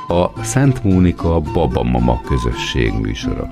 a Szent Mónika Babamama közösség műsora.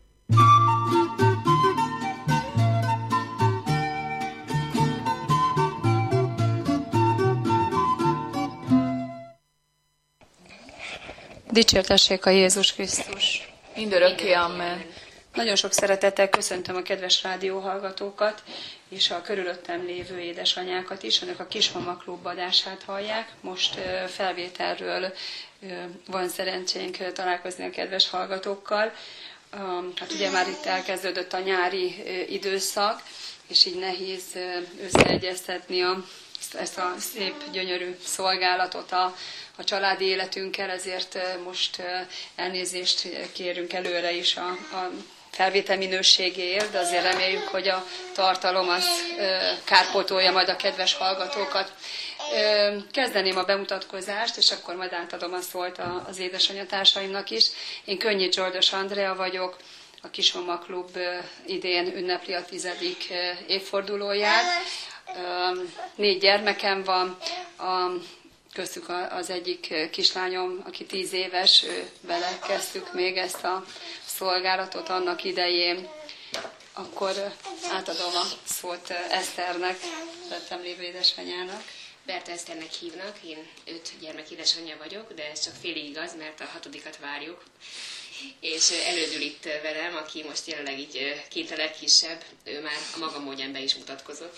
Dicsértessék a Jézus Krisztus! Mindörökké, amen. Nagyon sok szeretettel köszöntöm a kedves rádióhallgatókat, és a körülöttem lévő édesanyákat is. Önök a Kismama Klub adását hallják. Most felvételről van szerencsénk találkozni a kedves hallgatókkal. Hát ugye már itt elkezdődött a nyári időszak, és így nehéz összeegyeztetni ezt a szép, gyönyörű szolgálatot a családi életünkkel, ezért most elnézést kérünk előre is a felvétel minőségéért, de azért reméljük, hogy a tartalom az kárpótolja majd a kedves hallgatókat. Kezdeném a bemutatkozást, és akkor majd átadom a szót az édesanyatársaimnak is. Én Könnyű Zsoldos Andrea vagyok, a Kismama Klub idén ünnepli a 10. évfordulóját. 4 gyermekem van, köztük az egyik kislányom, aki 10 éves, vele kezdtük még ezt a szolgálatot annak idején. Akkor átadom a szót Eszternek, lettem lévő édesanyának. Berta Eszternek hívnak, én 5 gyermek édesanyja vagyok, de ez csak félig igaz, mert a 6-at várjuk. És elődül itt velem, aki most jelenleg így 2 a legkisebb, ő már a maga módján be is mutatkozott.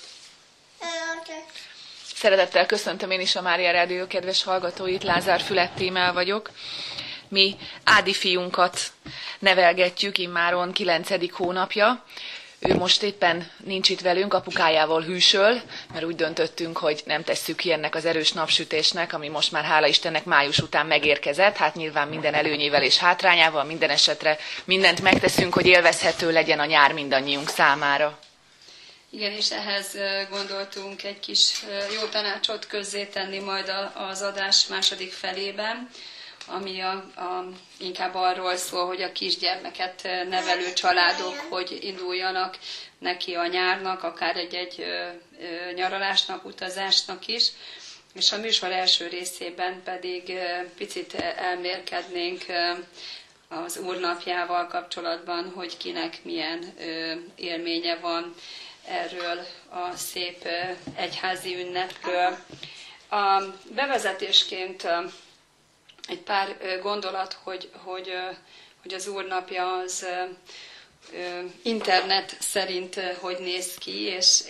Szeretettel köszöntöm én is a Mária Rádió kedves hallgatóit, Lázár Fülett Tímea vagyok. Mi Ádi fiunkat nevelgetjük immáron 9. hónapja. Ő most éppen nincs itt velünk, apukájával hűsöl, mert úgy döntöttünk, hogy nem tesszük ki ennek az erős napsütésnek, ami most már hála Istennek május után megérkezett. Hát nyilván minden előnyével és hátrányával, minden esetre mindent megteszünk, hogy élvezhető legyen a nyár mindannyiunk számára. Igen, és ehhez gondoltunk egy kis jó tanácsot közzétenni majd az adás második felében, ami inkább arról szól, hogy a kisgyermeket nevelő családok hogy induljanak neki a nyárnak, akár egy nyaralásnak, utazásnak is. És a műsor első részében pedig picit elmélkednénk az Úrnapjával kapcsolatban, hogy kinek milyen élménye van erről a szép egyházi ünnepről. A bevezetésként egy pár gondolat, hogy az Úrnapja az internet szerint hogy néz ki,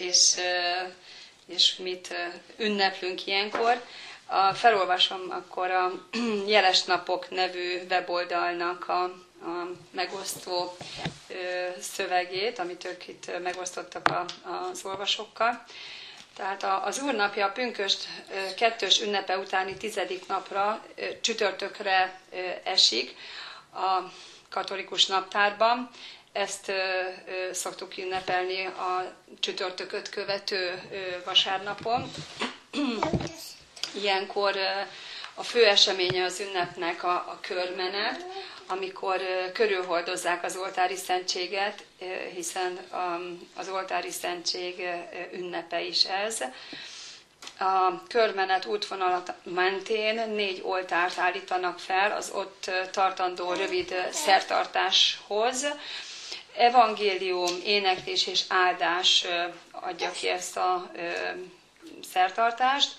és mit ünneplünk ilyenkor. Felolvasom akkor a Jeles Napok nevű weboldalnak a megosztó szövegét, amit ők itt megosztottak az olvasókkal. Tehát az Úrnapja a pünkösd 2. ünnepe utáni 10. napra, csütörtökre esik a katolikus naptárban. Ezt szoktuk ünnepelni a csütörtököt követő vasárnapon. Ilyenkor a fő eseménye az ünnepnek a körmenet, amikor körülhordozzák az oltári szentséget, hiszen az oltári szentség ünnepe is ez. A körmenet útvonalat mentén 4 oltárt állítanak fel az ott tartandó rövid szertartáshoz. Evangélium, éneklés és áldás adja ki ezt a szertartást.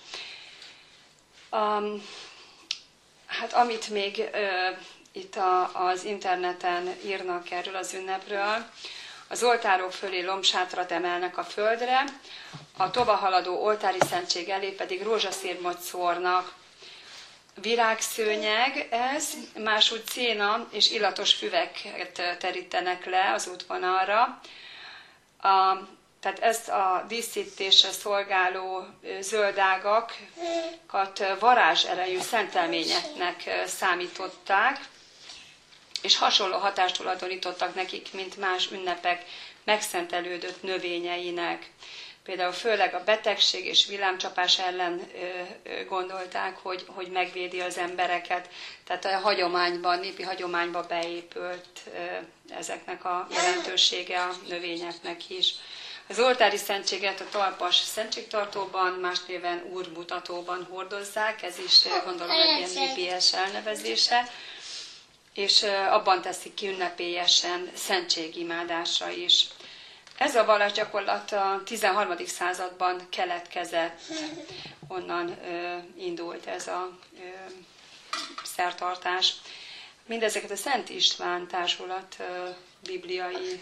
Hát amit még itt az interneten írnak erről az ünnepről, az oltárok fölé lombsátrat emelnek a földre, a tovahaladó oltári szentség elé pedig rózsaszírmot szórnak. Virágszőnyeg ez, másúgy széna és illatos füveket terítenek le az útvonalra. Tehát ezt a díszítésre szolgáló zöldágakat varázserejű szentelményeknek számították, és hasonló hatást tulajdonítottak nekik, mint más ünnepek megszentelődött növényeinek. Például főleg a betegség és villámcsapás ellen gondolták, hogy megvédi az embereket. Tehát a hagyományban, népi hagyományban beépült ezeknek a jelentősége a növényeknek is. Az oltári szentséget a talpas szentségtartóban, más néven úrmutatóban hordozzák, ez is gondolom egy ilyen népies elnevezése, és abban teszik ki ünnepélyesen szentségimádásra is. Ez a vallásgyakorlat a 13. században keletkezett, onnan indult ez a szertartás. Mindezeket a Szent István társulat bibliai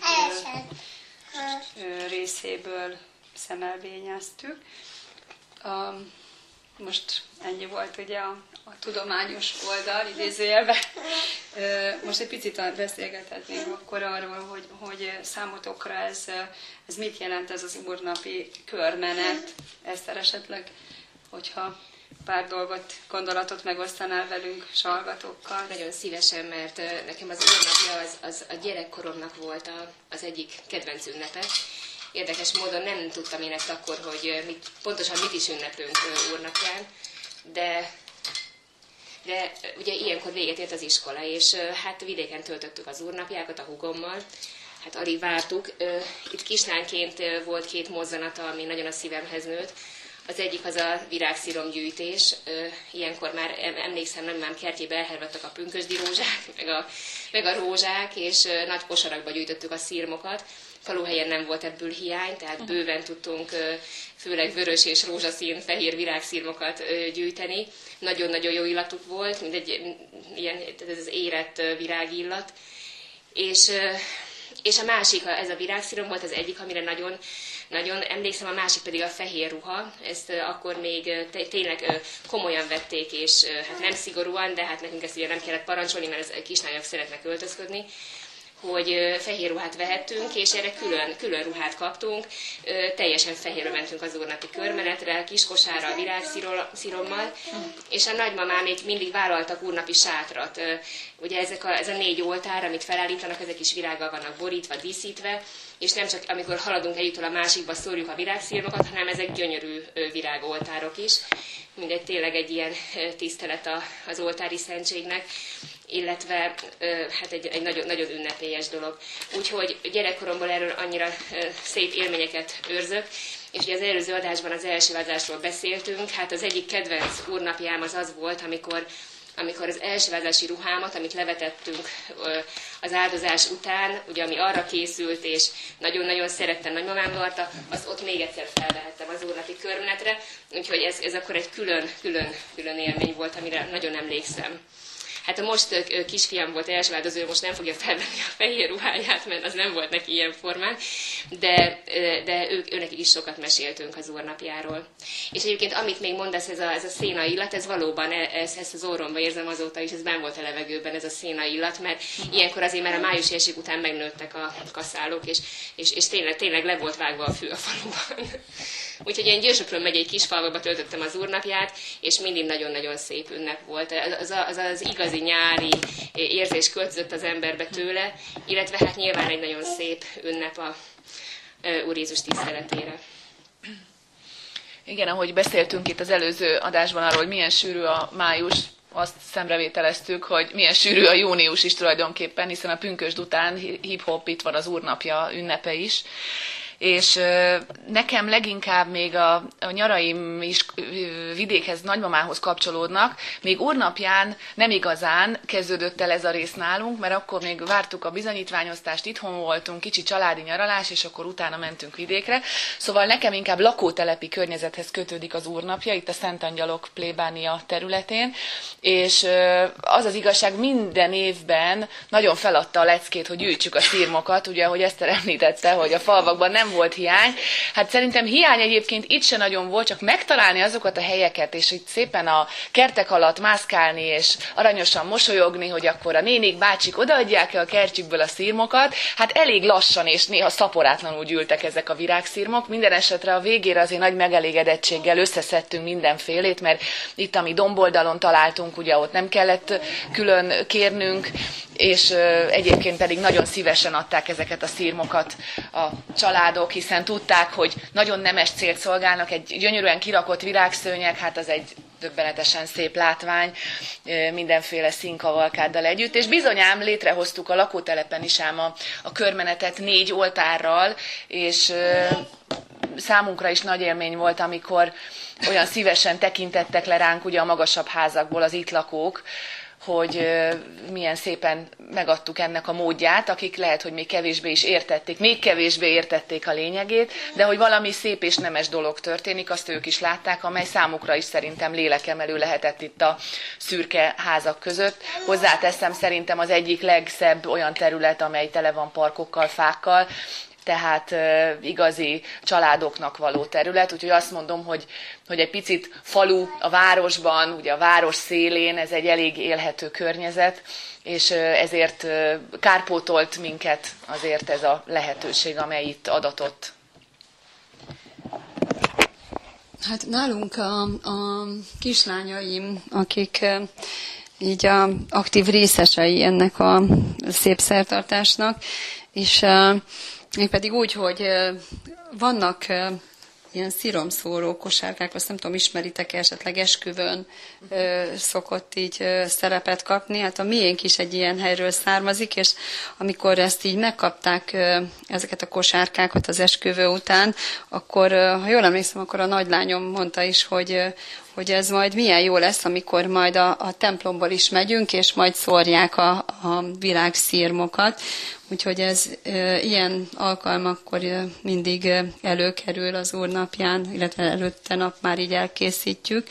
részéből szemelvényeztük. Most ennyi volt ugye a tudományos oldal, idézőjelben. Most egy picit beszélgethetnénk akkor arról, hogy számotokra ez mit jelent, ez az úrnapi körmenet. Eszter, esetleg, hogyha pár gondolatot megosztanál velünk, hallgatókkal. Nagyon szívesen, mert nekem az úrnapja az a gyerekkoromnak volt az egyik kedvenc ünnepe. Érdekes módon nem tudtam én ezt akkor, hogy pontosan mit is ünneplünk úrnapján, de ugye ilyenkor véget ért az iskola, és hát vidéken töltöttük az úrnapjákat a húgommal, hát alig vártuk. Itt kislányként volt 2 mozzanata, ami nagyon a szívemhez nőtt. Az egyik az a virágsziromgyűjtés. Ilyenkor már emlékszem, nagymám kertjébe elhervedtek a pünkösdi rózsák, meg a rózsák, és nagy kosarakba gyűjtöttük a szirmokat. Faluhelyen nem volt ebből hiány, tehát bőven tudtunk főleg vörös és rózsaszín fehér virágszirmokat gyűjteni. Nagyon-nagyon jó illatuk volt, mindegy ilyen, ez az érett virágillat. És a másik, ez a virágszírom volt az egyik, amire nagyon emlékszem, a másik pedig a fehér ruha. Ezt akkor még tényleg komolyan vették, és hát nem szigorúan, de hát nekünk ezt ugye nem kellett parancsolni, mert a kislányok szeretnek öltözködni, hogy fehér ruhát vehettünk, és erre külön ruhát kaptunk. Teljesen fehérre mentünk az úrnapi körmenetre, kiskosára, a virágszirommal, és a nagymamám még mindig vállaltak úrnapi sátrat. Ugye ez a 4 oltár, amit felállítanak, ezek is virággal vannak borítva, díszítve, és nem csak amikor haladunk együttől a másikba szórjuk a virágszirmokat, hanem ezek gyönyörű virágoltárok is. Mindegy, tényleg egy ilyen tisztelet az oltári szentségnek, illetve hát egy nagyon, nagyon ünnepélyes dolog. Úgyhogy gyerekkoromból erről annyira szép élményeket őrzök, és ugye az előző adásban az elsivázásról beszéltünk, hát az egyik kedvenc úrnapjám az volt, amikor az elsivázási ruhámat, amit levetettünk az áldozás után, ugye ami arra készült, és nagyon-nagyon szerettem, nagymamám varta, azt ott még egyszer felvehettem az úrnapi körmenetre, úgyhogy ez akkor egy külön élmény volt, amire nagyon emlékszem. Hát a most kisfiam volt elsivádozó, most nem fogja felvenni a fehér ruháját, mert az nem volt neki ilyen formán, de őnek is sokat meséltünk az úrnapjáról. És egyébként, amit még mondasz, ez a széna illat, ez valóban, ezt az orromba érzem azóta is, ez benn volt a levegőben, ez a széna illat, mert ilyenkor azért már a májusi eség után megnőttek a kaszálok, és tényleg le volt vágva a fű a faluban. Úgyhogy én Győrsöpről megyei kisfalvakba töltöttem az úrnapját, és mindig nagyon-nagyon szép ünnep volt. Az igazi nyári érzés költözött az emberbe tőle, illetve hát nyilván egy nagyon szép ünnep a Úr Jézus tiszteletére. Igen, ahogy beszéltünk itt az előző adásban arról, hogy milyen sűrű a május, azt szemrevételeztük, hogy milyen sűrű a június is tulajdonképpen, hiszen a pünkösd után hip-hop itt van az úrnapja ünnepe is. És nekem leginkább még a nyaraim is vidékhez, nagymamához kapcsolódnak. Még úrnapján nem igazán kezdődött el ez a rész nálunk, mert akkor még vártuk a bizonyítványosztást, itthon voltunk, kicsi családi nyaralás, és akkor utána mentünk vidékre. Szóval nekem inkább lakótelepi környezethez kötődik az úrnapja, itt a Szent Angyalok plébánia területén, és az az igazság, minden évben nagyon feladta a leckét, hogy gyűjtsük a szirmokat, ugye, ahogy Eszter említette, hogy a falvakban nem volt hiány. Hát szerintem hiány egyébként itt se nagyon volt, csak megtalálni azokat a helyeket, és itt szépen a kertek alatt mászkálni, és aranyosan mosolyogni, hogy akkor a nénik, bácsik odaadják-e a kertjükből a szirmokat. Hát elég lassan és néha szaporátlanul gyűltek ezek a virágszirmok. Minden esetre a végére azért nagy megelégedettséggel összeszedtünk mindenfélét, mert itt, ami domboldalon találtunk, ugye ott nem kellett külön kérnünk, és egyébként pedig nagyon szívesen adták ezeket a szirmokat a családok, hiszen tudták, hogy nagyon nemes célt szolgálnak, egy gyönyörűen kirakott virágszőnyeg, hát az egy döbbenetesen szép látvány, mindenféle színkavalkáddal együtt, és bizonyám létrehoztuk a lakótelepen is ám a körmenetet 4 oltárral, és számunkra is nagy élmény volt, amikor olyan szívesen tekintettek le ránk ugye a magasabb házakból az itt lakók, hogy milyen szépen megadtuk ennek a módját, akik lehet, hogy még kevésbé értették a lényegét, de hogy valami szép és nemes dolog történik, azt ők is látták, amely számukra is szerintem lélekemelő lehetett itt a szürke házak között. Hozzáteszem, szerintem az egyik legszebb olyan terület, amely tele van parkokkal, fákkal, tehát igazi családoknak való terület, úgyhogy azt mondom, hogy egy picit falu a városban, ugye a város szélén, ez egy elég élhető környezet, és ezért kárpótolt minket azért ez a lehetőség, amely itt adatott. Hát nálunk a kislányaim, akik így a aktív részesei ennek a szép szertartásnak, és pedig úgy, hogy vannak ilyen sziromszóró kosárkák, azt nem tudom, ismeritek-e, esetleg esküvőn szokott így szerepet kapni. Hát a miénk is egy ilyen helyről származik, és amikor ezt így megkapták, ezeket a kosárkákat az esküvő után, akkor, ha jól emlékszem, akkor a nagylányom mondta is, hogy ez majd milyen jó lesz, amikor majd a templomból is megyünk, és majd szórják a virágszirmokat. Úgyhogy ez ilyen alkalmakkor mindig előkerül az Úr napján, illetve előtte nap már így elkészítjük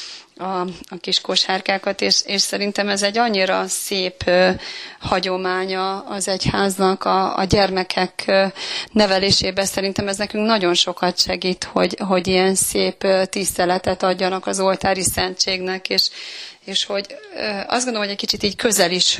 a kis kosárkákat, és szerintem ez egy annyira szép hagyománya az egyháznak a gyermekek nevelésében. Szerintem ez nekünk nagyon sokat segít, hogy ilyen szép tiszteletet adjanak az oltári szentségnek, és hogy azt gondolom, hogy egy kicsit így közel is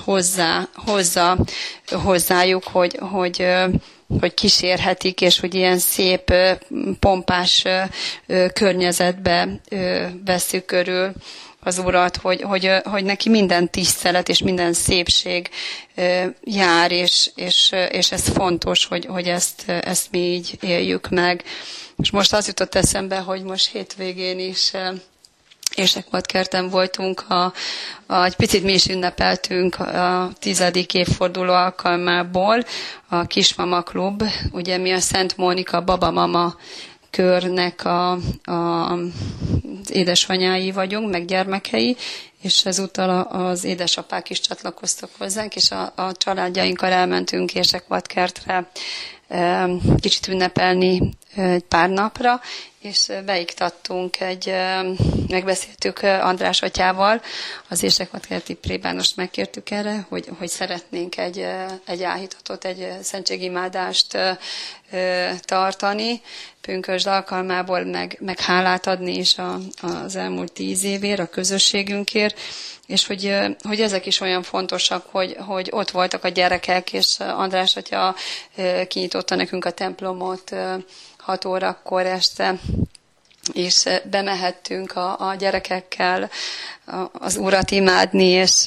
hozza hozzájuk, hogy kísérhetik, és hogy ilyen szép, pompás környezetbe vesszük körül az Urat, hogy neki minden tisztelet és minden szépség jár, és ez fontos, hogy ezt mi így éljük meg. És most az jutott eszembe, hogy most hétvégén is Ésekmadkerten voltunk, egy picit mi is ünnepeltünk a 10. évforduló alkalmából, a Kismama Klub, ugye mi a Szent Mónika Babamama körnek az édesanyái vagyunk, meg gyermekei, és ezúttal az édesapák is csatlakoztak hozzánk, és a családjainkkal elmentünk Ésekmadkertre kicsit ünnepelni egy pár napra, és beiktattunk megbeszéltük András atyával, az Ésekmadkerti plébánost megkértük erre, hogy szeretnénk egy áhítatot, egy szentségimádást tartani, pünkösd alkalmából, meg hálát adni is az elmúlt 10 évért, a közösségünkért, és hogy ezek is olyan fontosak, hogy ott voltak a gyerekek, és András atya kinyitotta nekünk a templomot 6 órakor este, és bemehettünk a gyerekekkel az Urat imádni,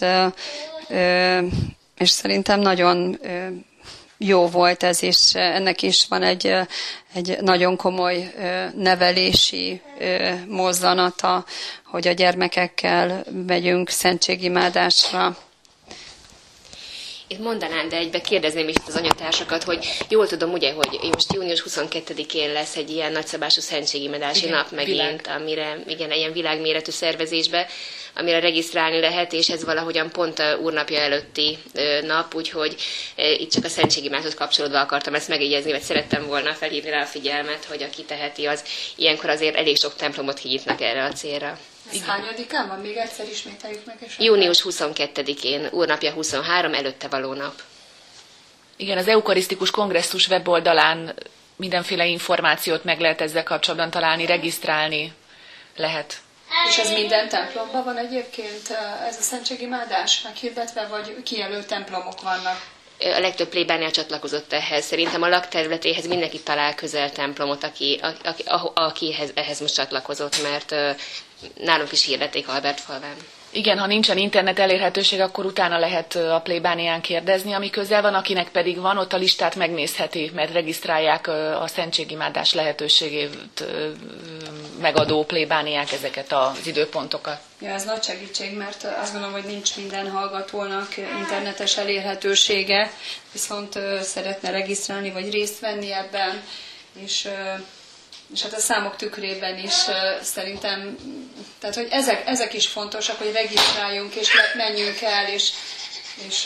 és szerintem nagyon jó volt ez, és ennek is van egy nagyon komoly nevelési mozzanata, hogy a gyermekekkel megyünk szentségimádásra. Itt mondanám, de egybe kérdezném is az anyatársakat, hogy jól tudom, ugye, hogy most június 22-én lesz egy ilyen nagyszabású szentségimadási nap megint, amire igen, ilyen világméretű szervezésbe, amire regisztrálni lehet, és ez valahogyan pont a úrnapja előtti nap, úgyhogy itt csak a szentségimádhoz kapcsolódva akartam ezt megjegyezni, vagy szerettem volna felhívni rá a figyelmet, hogy aki teheti, az ilyenkor azért elég sok templomot kinyitnak erre a célra. Ez hányadikán van? Még egyszer ismételjük meg. Június 22-én, úrnapja 23, előtte való nap. Igen, az Eukarisztikus Kongresszus weboldalán mindenféle információt meg lehet ezzel kapcsolatban találni, regisztrálni lehet. És ez minden templomban van egyébként, ez a szentségimádás meghirdetve, vagy kijelölt templomok vannak? A legtöbb plébánia csatlakozott ehhez. Szerintem a lakterületéhez mindenki talál közel templomot, aki ehhez most csatlakozott, mert nálunk is hirdették Albertfalván. Igen, ha nincsen internet elérhetőség, akkor utána lehet a plébánián kérdezni, ami közel van, akinek pedig van, ott a listát megnézheti, mert regisztrálják a szentségimádás lehetőségét megadó plébániák ezeket az időpontokat. Ja, ez nagy segítség, mert azt gondolom, hogy nincs minden hallgatónak internetes elérhetősége, viszont szeretne regisztrálni vagy részt venni ebben, és hát a számok tükrében is szerintem, tehát hogy ezek is fontosak, hogy regisztráljunk és menjünk el, és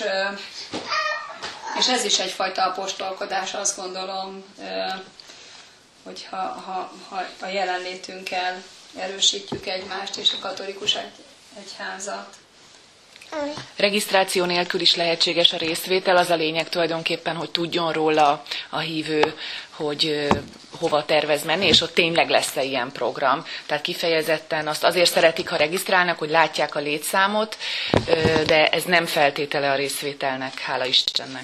ez is egyfajta apostolkodás, azt gondolom, hogy ha a jelenlétünkkel erősítjük egymást és a katolikus egyházat. Regisztráció nélkül is lehetséges a részvétel, az a lényeg tulajdonképpen, hogy tudjon róla a hívő, hogy hova tervez menni, és ott tényleg lesz-e ilyen program. Tehát kifejezetten azt azért szeretik, ha regisztrálnak, hogy látják a létszámot, de ez nem feltétele a részvételnek, hála Istennek.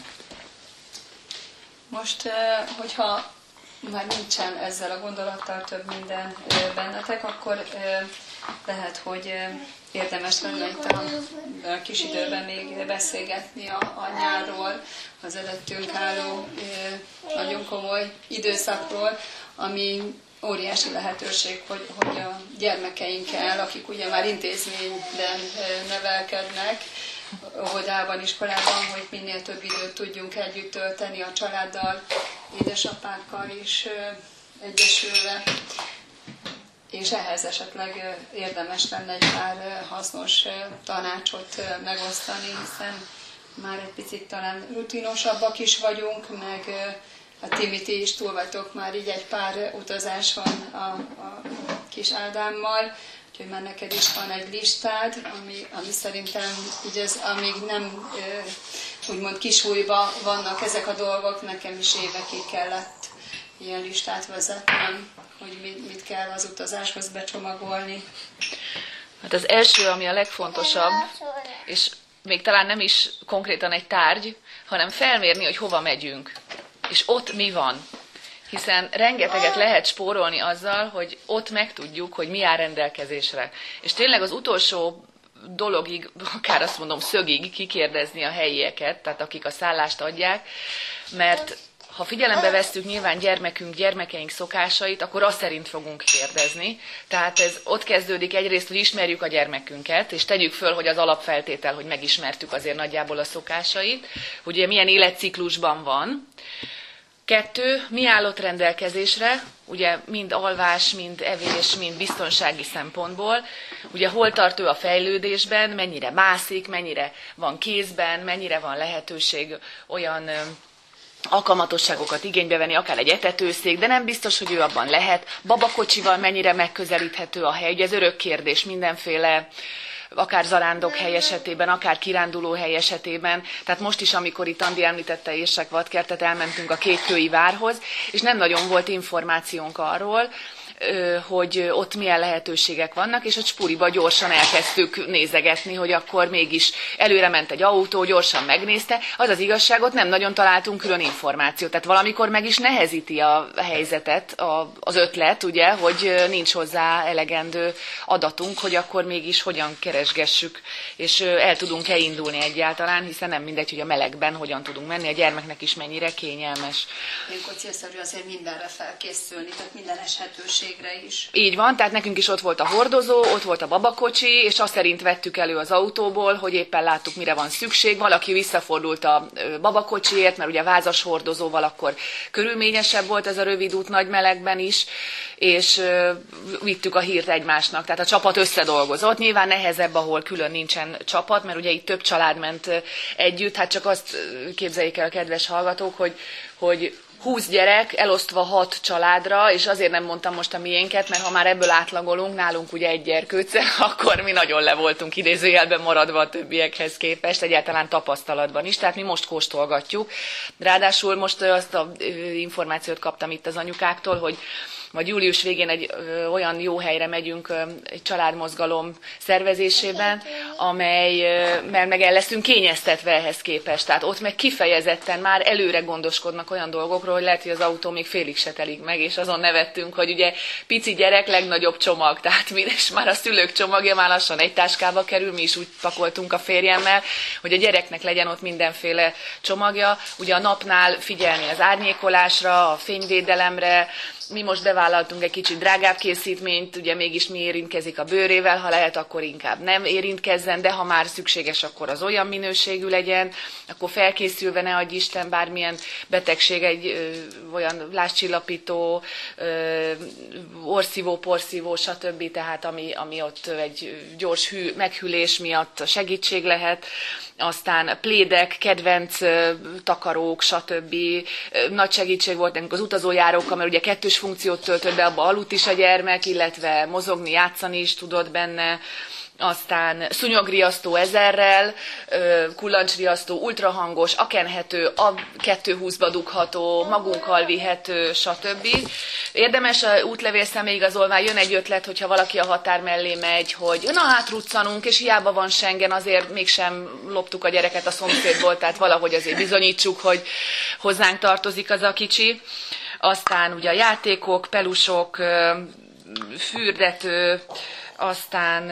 Most, hogyha már nincsen ezzel a gondolattal több minden bennetek, akkor lehet, hogy érdemes lenne itt a kis időben még beszélgetni a nyárról, az előttünk álló nagyon komoly időszakról, ami óriási lehetőség, hogy a gyermekeinkkel, akik ugye már intézményben nevelkednek, óvodában, iskolában, hogy minél több időt tudjunk együtt tölteni a családdal, édesapákkal is egyesülve. És ehhez esetleg érdemes lenne egy pár hasznos tanácsot megosztani, hiszen már egy picit talán rutinosabbak is vagyunk, meg a Timiti is túl vagytok már, így egy pár utazás van a kis Ádámmal, úgyhogy már neked is van egy listád, ami szerintem így az, amíg nem úgymond kisújban vannak ezek a dolgok, nekem is évekig kellett ilyen listát vezetnem, hogy mit kell az utazáshoz becsomagolni. Hát az első, ami a legfontosabb, és még talán nem is konkrétan egy tárgy, hanem felmérni, hogy hova megyünk, és ott mi van. Hiszen rengeteget lehet spórolni azzal, hogy ott megtudjuk, hogy mi áll rendelkezésre. És tényleg az utolsó dologig, akár azt mondom szögig kikérdezni a helyieket, tehát akik a szállást adják, mert ha figyelembe vesszük nyilván gyermekeink szokásait, akkor azt szerint fogunk kérdezni. Tehát ez ott kezdődik egyrészt, hogy ismerjük a gyermekünket, és tegyük föl, hogy az alapfeltétel, hogy megismertük azért nagyjából a szokásait, hogy ugye milyen életciklusban van. 2, mi állott rendelkezésre, ugye mind alvás, mind evés, mind biztonsági szempontból. Ugye hol tart ő a fejlődésben, mennyire mászik, mennyire van kézben, mennyire van lehetőség olyan alkalmatosságokat igénybe venni, akár egy etetőszék, de nem biztos, hogy ő abban lehet. Babakocsival mennyire megközelíthető a hely, ugye ez örök kérdés, mindenféle, akár zarándok hely esetében, akár kiránduló hely esetében. Tehát most is, amikor itt Andi említette Érsek-Vadkertet, elmentünk a Kékkői várhoz, és nem nagyon volt információnk arról, hogy ott milyen lehetőségek vannak, és a spuriba gyorsan elkezdtük nézegetni, hogy akkor mégis előre ment egy autó, gyorsan megnézte. Az az igazságot, nem nagyon találtunk külön információt. Tehát valamikor meg is nehezíti a helyzetet az ötlet, ugye, hogy nincs hozzá elegendő adatunk, hogy akkor mégis hogyan keresgessük, és el tudunk-e indulni egyáltalán, hiszen nem mindegy, hogy a melegben hogyan tudunk menni, a gyermeknek is mennyire kényelmes. Ilyenkor célszerű azért mindenre felkészülni, tehát minden eshetőségre is. Így van, tehát nekünk is ott volt a hordozó, ott volt a babakocsi, és azt szerint vettük elő az autóból, hogy éppen láttuk, mire van szükség. Valaki visszafordult a babakocsiért, mert ugye a vázas hordozóval akkor körülményesebb volt ez a rövid út nagy melegben is, és vittük a hírt egymásnak. Tehát a csapat összedolgozott. Nyilván nehezebb, ahol külön nincsen csapat, mert ugye itt több család ment együtt. Hát csak azt képzeljék el a kedves hallgatók, hogy 20 gyerek elosztva 6 családra, és azért nem mondtam most a miénket, mert ha már ebből átlagolunk, nálunk ugye egy gyerkőce, akkor mi nagyon le voltunk idézőjelben maradva a többiekhez képest, egyáltalán tapasztalatban is, tehát mi most kóstolgatjuk. Ráadásul most azt az információt kaptam itt az anyukáktól, vagy július végén egy olyan jó helyre megyünk egy családmozgalom szervezésében, mert meg el leszünk kényeztetve ehhez képest. Tehát ott meg kifejezetten már előre gondoskodnak olyan dolgokról, hogy lehet, hogy az autó még félig se telik meg, és azon nevettünk, hogy ugye pici gyerek, legnagyobb csomag, tehát és már a szülők csomagja már lassan egy táskába kerül, mi is úgy pakoltunk a férjemmel, hogy a gyereknek legyen ott mindenféle csomagja. Ugye a napnál figyelni az árnyékolásra, a fényvédelemre. Mi most bevállaltunk egy kicsit drágább készítményt, ugye mégis mi érintkezik a bőrével, ha lehet, akkor inkább nem érintkezzen, de ha már szükséges, akkor az olyan minőségű legyen, akkor felkészülve, ne adj Isten, bármilyen betegség, egy olyan lázcsillapító, orszívó, porszívó, stb., tehát ami ott egy gyors meghűlés miatt segítség lehet. Aztán plédek, kedvenc takarók, stb. Nagy segítség volt nekünk az utazójárókkal, mert ugye kettős funkciót töltött be, abba aludt is a gyermek, illetve mozogni, játszani is tudott benne. Aztán szúnyogriasztó ezerrel, kullancsriasztó, ultrahangos, akenhető, a 220-ba dugható, magunkkal vihető, stb. Érdemes a útlevél személyigazolvány, jön egy ötlet, hogyha valaki a határ mellé megy, hogy na hát ruccanunk, és hiába van Schengen, azért mégsem loptuk a gyereket a szomszédból, tehát valahogy azért bizonyítsuk, hogy hozzánk tartozik az a kicsi. Aztán ugye a játékok, pelusok, fürdető, aztán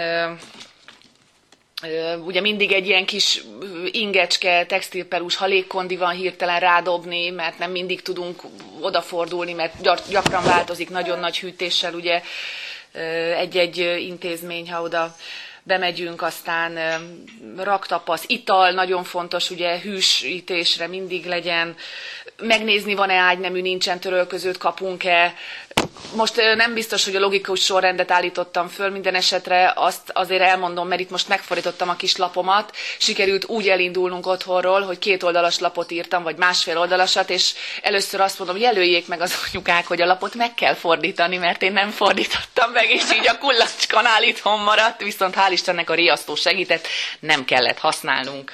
ugye mindig egy ilyen kis ingecske, textilperus, ha légkondi van, hirtelen rádobni, mert nem mindig tudunk odafordulni, mert gyakran változik nagyon nagy hűtéssel ugye egy-egy intézmény, ha oda bemegyünk, aztán raktapasz, ital, nagyon fontos, ugye hűsítésre mindig legyen, megnézni, van-e ágynemű, nincsen törölközőt, kapunk-e. Most nem biztos, hogy a logikus sorrendet állítottam föl, minden esetre azt azért elmondom, mert itt most megfordítottam a kis lapomat, sikerült úgy elindulnunk otthonról, hogy 2 oldalas lapot írtam, vagy 1,5 oldalasat, és először azt mondom, jelöljék meg az anyukák, hogy a lapot meg kell fordítani, mert én nem fordítottam meg, és így a kullacskanál itthon maradt, viszont hál' Istennek a riasztó segített, nem kellett használnunk.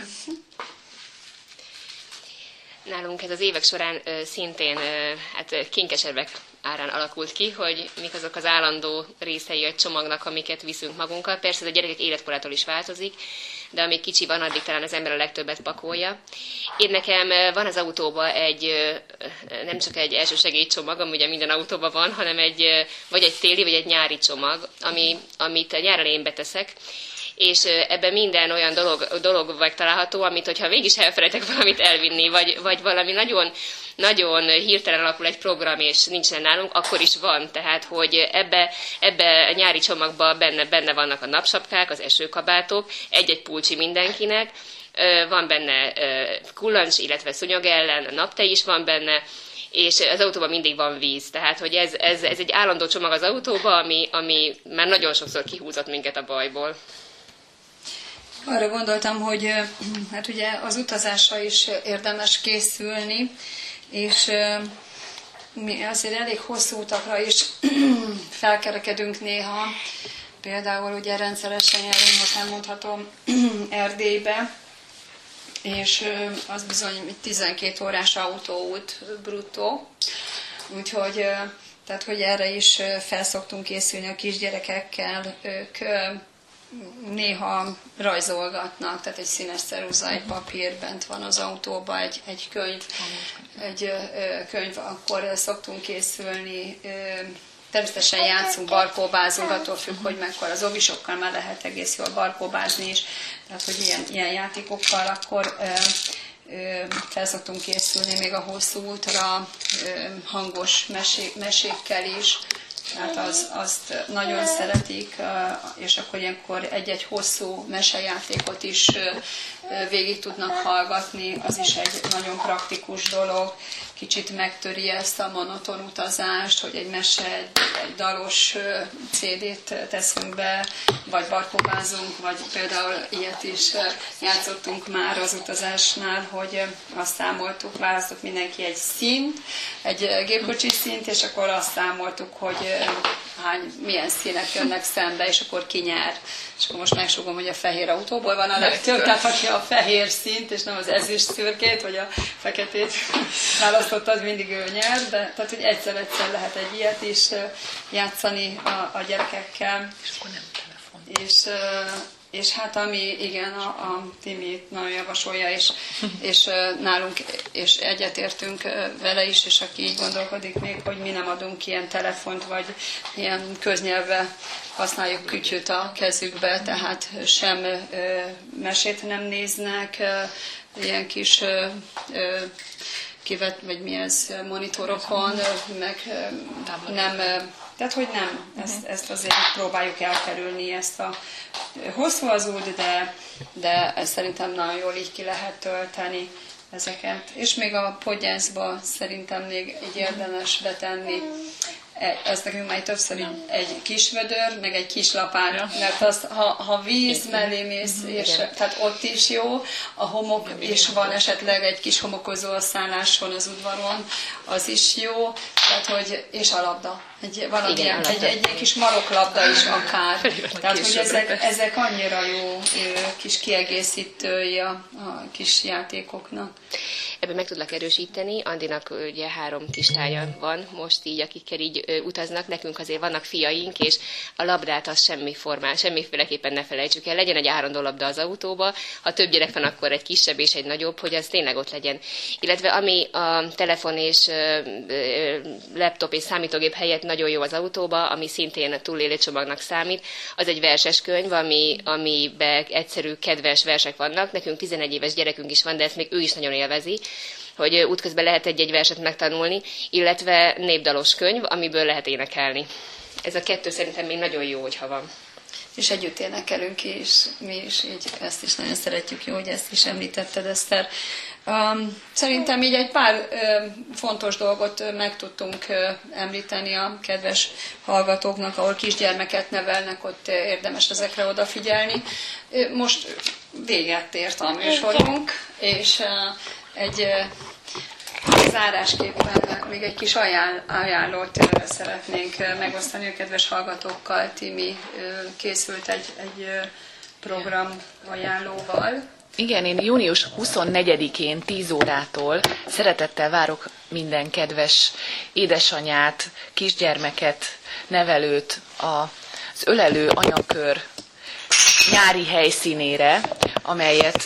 Nálunk ez az évek során szintén kinkesebbek árán alakult ki, hogy mik azok az állandó részei a csomagnak, amiket viszünk magunkkal. Persze ez a gyerekek életkorától is változik, de amíg kicsi van, addig talán az ember a legtöbbet pakolja. Én nekem van az autóban nem csak egy elsősegélycsomag, ami ugye minden autóban van, hanem vagy egy téli, vagy egy nyári csomag, amit nyáron én beteszek, és ebben minden olyan dolog megtalálható, amit hogyha végig is elfelejtek valamit elvinni, vagy valami nagyon, nagyon hirtelen alakul egy program, és nincsen nálunk, akkor is van. Tehát, hogy ebbe a nyári csomagban benne vannak a napsapkák, az esőkabátok, egy-egy pulcsi mindenkinek, van benne kullancs, illetve szúnyog ellen, naptej is van benne, és az autóban mindig van víz. Tehát, hogy ez egy állandó csomag az autóban, ami már nagyon sokszor kihúzott minket a bajból. Arra gondoltam, hogy hát ugye az utazásra is érdemes készülni, és mi azért elég hosszú utakra is felkerekedünk néha. Például ugye rendszeresen járunk, most nem mondhatom, Erdélybe, és az bizony 12 órás autóút bruttó. Úgyhogy tehát, hogy erre is felszoktunk készülni a kisgyerekekkel, ők néha rajzolgatnak, tehát egy színes ceruza, egy papír bent van az autóban, egy könyv, akkor szoktunk készülni. Természetesen játszunk, barkóbázunk, attól függ, hogy mekkora az ovisokkal már lehet egész jól barkóbázni is, tehát hogy ilyen játékokkal akkor fel szoktunk készülni még a hosszú útra, hangos mesékkel is. Tehát azt nagyon szeretik, és akkor ilyenkor egy-egy hosszú mesejátékot is végig tudnak hallgatni, az is egy nagyon praktikus dolog. Kicsit megtöri ezt a monoton utazást, hogy egy egy dalos CD-t teszünk be, vagy barkóbázunk, vagy például ilyet is játszottunk már az utazásnál, hogy azt számoltuk, választott mindenki egy színt, egy gépkocsi színt, és akkor azt számoltuk, hogy milyen színek jönnek szembe, és akkor ki nyer. És akkor most megsugom, hogy a fehér autóból van a legtöbb, tehát aki a fehér színt, és nem az ezüst szürkét, vagy a feketét választott, az mindig ő nyer, de tehát, hogy egyszer lehet egy ilyet is játszani a gyerekekkel. És akkor nem telefon. És hát ami igen, a Timi nagyon javasolja, és nálunk, és egyetértünk vele is, és aki így gondolkodik még, hogy mi nem adunk ilyen telefont, vagy ilyen köznyelvbe használjuk kütyüt a kezükbe, tehát sem mesét nem néznek, ilyen kis kivet, vagy mi ez, monitorokon, meg nem, tehát hogy nem, ezt azért próbáljuk elkerülni, ezt a hosszú az út, de szerintem nagyon jól így ki lehet tölteni ezeket. És még a podgyászba szerintem még egy érdemes betenni, ez nekünk már többször egy kis vödör, meg egy kis lapát, mert az, ha víz mellé mész, és tehát ott is jó, a homok is van, esetleg egy kis homokozó a szálláson, az udvaron, az is jó, tehát hogy, és a labda. Egy kis maroklabda is akár. Tehát, hogy ezek annyira jó kis kiegészítői a kis játékoknak. Ebben meg tudlak erősíteni, Andinak ugye 3 kislánya van most így, akikkel így utaznak, nekünk azért vannak fiaink, és a labdát azt semmiféleképpen ne felejtsük el, legyen egy állandó labda az autóba, ha több gyerek van, akkor egy kisebb és egy nagyobb, hogy az tényleg ott legyen. Illetve ami a telefon és laptop és számítógép helyett nagyon jó az autóba, ami szintén túlélő csomagnak számít, az egy verses könyv, amiben egyszerű, kedves versek vannak. Nekünk 11 éves gyerekünk is van, de ezt még ő is nagyon élvezi, hogy útközben lehet egy-egy verset megtanulni, illetve népdalos könyv, amiből lehet énekelni. Ez a 2 szerintem még nagyon jó, hogyha van. És együtt énekelünk ki, és mi is így ezt is nagyon szeretjük, jó, hogy ezt is említetted, Eszter. Szerintem így egy pár fontos dolgot meg tudtunk említeni a kedves hallgatóknak, ahol kisgyermeket nevelnek, ott érdemes ezekre odafigyelni. Most véget ért a műsorunk, és egy zárásképpen még egy kis ajánlót szeretnénk megosztani a kedves hallgatókkal. Timi készült egy program ajánlóval. Igen, én június 24-én 10 órától szeretettel várok minden kedves édesanyát, kisgyermeket, nevelőt az Ölelő Anyakör nyári helyszínére, amelyet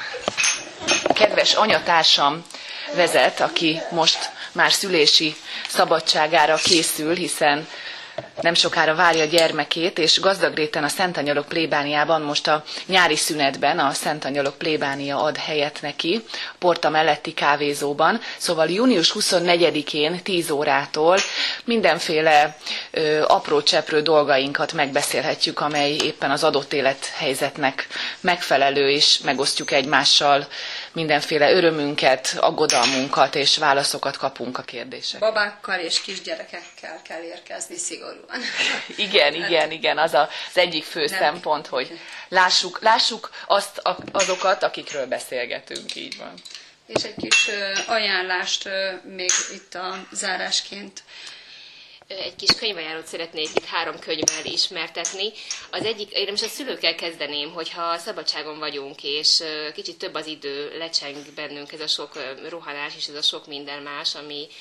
kedves anyatársam vezet, aki most már szülési szabadságára készül, hiszen nem sokára várja gyermekét, és Gazdagréten a Szentanyalok plébániában most a nyári szünetben a Szentanyalok plébánia ad helyet neki, Porta melletti kávézóban. Szóval június 24-én 10 órától mindenféle apró cseprő dolgainkat megbeszélhetjük, amely éppen az adott élethelyzetnek megfelelő, és megosztjuk egymással mindenféle örömünket, aggodalmunkat, és válaszokat kapunk a kérdésekre. Babákkal és kisgyerekekkel kell érkezni szigorúan. Igen, az az egyik fő szempont, hogy lássuk azokat, akikről beszélgetünk, így van. És egy kis ajánlást még itt a zárásként. Egy kis könyvajánlót szeretnék itt 3 könyvvel ismertetni. Az egyik, én most a szülőkkel kezdeném, hogyha szabadságon vagyunk, és kicsit több az idő, lecseng bennünk ez a sok rohanás, és ez a sok minden más,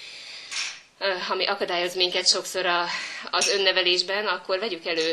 ami akadályoz minket sokszor az önnevelésben, akkor vegyük elő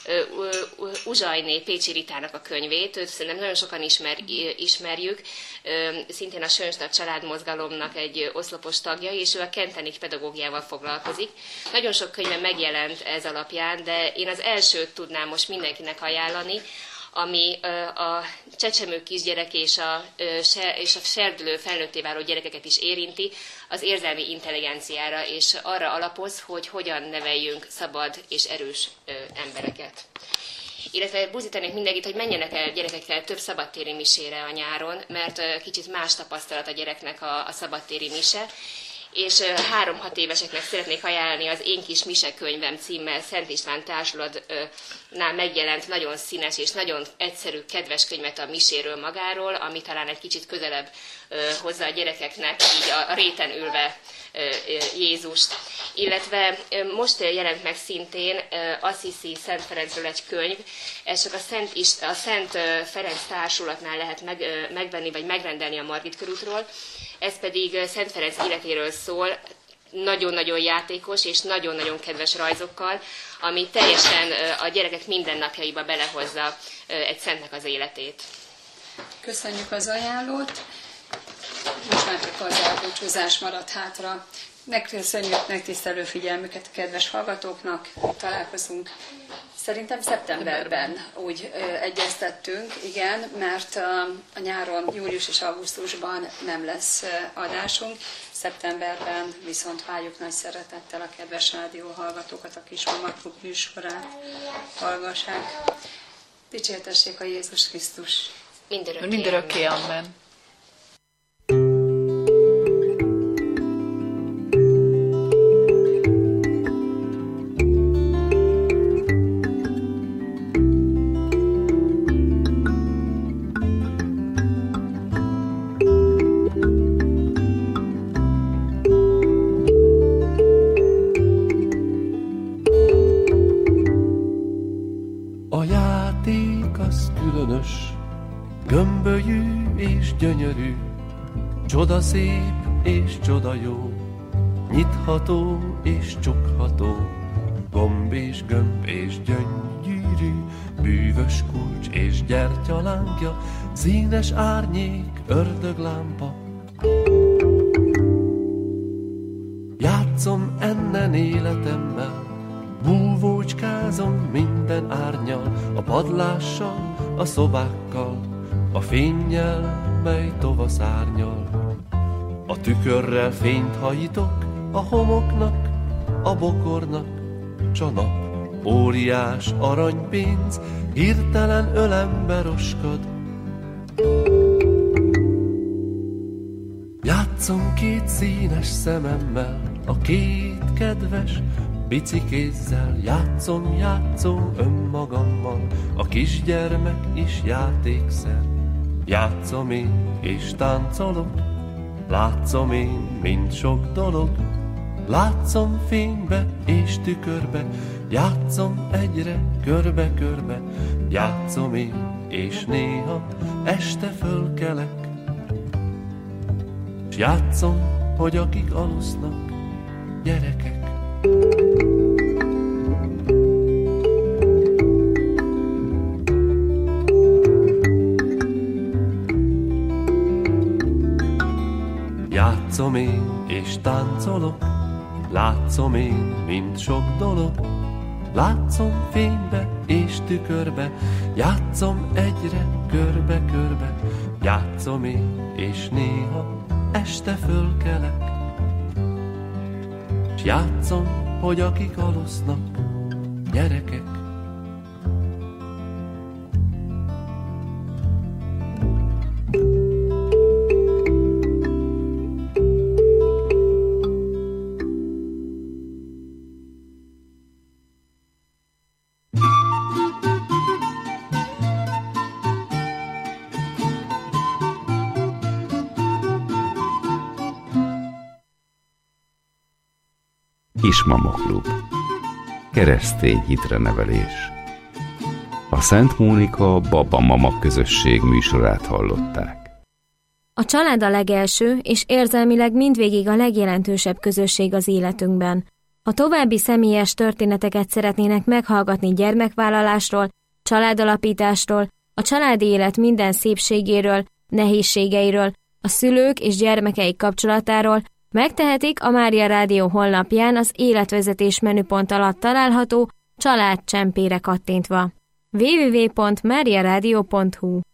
Uzsajné Pécsi Ritának a könyvét, őt szerintem nagyon sokan ismerjük, szintén a Sönstadt családmozgalomnak egy oszlopos tagja, és ő a Kentenich pedagógiával foglalkozik. Nagyon sok könyve megjelent ez alapján, de én az elsőt tudnám most mindenkinek ajánlani, ami a csecsemő kisgyerek és a serdülő felnőtté váló gyerekeket is érinti, az érzelmi intelligenciára, és arra alapoz, hogy hogyan neveljünk szabad és erős embereket. Illetve buzdítanék mindenkit, hogy menjenek el gyerekekkel több szabadtéri misére a nyáron, mert kicsit más tapasztalat a gyereknek a szabadtéri mise, és 3-6 éveseknek szeretnék ajánlani az Én kis Mise könyvem címmel Szent István Társulatnál megjelent nagyon színes és nagyon egyszerű, kedves könyvet a miséről magáról, ami talán egy kicsit közelebb hozza a gyerekeknek így a réten ülve Jézust. Illetve most jelent meg szintén Assisi Szent Ferencről egy könyv, ez csak a Szent Ferenc Társulatnál lehet megvenni vagy megrendelni a Margit körútról, ez pedig Szent Ferenc életéről szól, nagyon-nagyon játékos és nagyon-nagyon kedves rajzokkal, ami teljesen a gyerekek mindennapjaiba belehozza egy szentnek az életét. Köszönjük az ajánlót, most már csak az elbúcsúzás maradt hátra. Megköszönjük megtisztelő figyelmüket a kedves hallgatóknak, találkozunk. Szerintem szeptemberben úgy egyeztettünk, igen, mert a nyáron, július és augusztusban nem lesz adásunk. Szeptemberben viszont várjuk nagy szeretettel a kedves rádióhallgatókat, a Kismama Klub műsorát hallgassák. Dicsértessék a Jézus Krisztus! Mindörökké, amen. Gömbölyű és gyönyörű, csoda szép és csoda jó, nyitható és csukható, gomb és gömb és gyöngyűrű, bűvös kulcs és gyertyalánkja, színes árnyék, ördöglámpa. Játszom ennen életemmel, búvócskázom minden árnyal, a padlással, a szobákkal, a fénnyel, mely tovasz árnyal. A tükörrel fényt hajítok a homoknak, a bokornak, s a nap óriás aranypénz hirtelen ölembe roskad. Játszom két színes szememmel, a két kedves pici kézzel, játszom önmagammal, a kisgyermek is játékszer. Játszom én és táncolok, látszom én mind sok dolog, látszom fénybe és tükörbe, játszom egyre körbe-körbe, játszom én és néha este fölkelek, s játszom, hogy akik alusznak, gyerekek. Játszom én és táncolok, látszom én mind sok dolog, látszom fénybe és tükörbe, játszom egyre körbe-körbe, játszom én és néha este fölkelek, s játszom, hogy akik alusznak, gyerekek. Kismama Klub. Keresztény hitre nevelés. A Szent Mónika Baba-mama közösség műsorát hallották. A család a legelső és érzelmileg mindvégig a legjelentősebb közösség az életünkben. Ha további személyes történeteket szeretnének meghallgatni gyermekvállalásról, családalapításról, a családi élet minden szépségéről, nehézségeiről, a szülők és gyermekeik kapcsolatáról, megtehetik a Mária Rádió honlapján az életvezetés menüpont alatt található családcsempére kattintva. www.mariaradio.hu